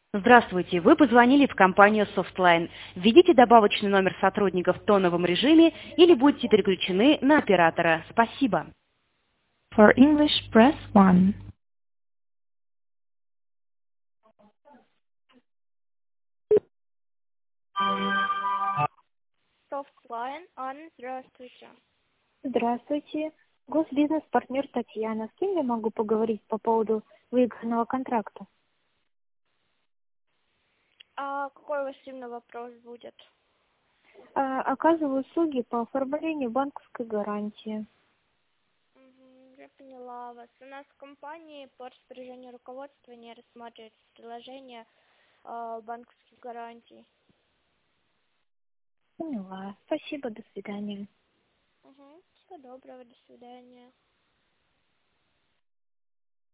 Здравствуйте, вы позвонили в компанию Softline. Введите добавочный номер сотрудника в тоновом режиме или будьте переключены на оператора. Спасибо. For English, press 1. Softline, Анна, здравствуйте. Здравствуйте. Госбизнес-партнер Татьяна. С кем я могу поговорить по поводу выигранного контракта? А какой у вас именно вопрос будет? Оказываю услуги по оформлению банковской гарантии. Я поняла вас. У нас в компании по распоряжению руководства не рассматривается предложение банковских гарантий. Поняла. Спасибо, до свидания. Всего доброго, до свидания.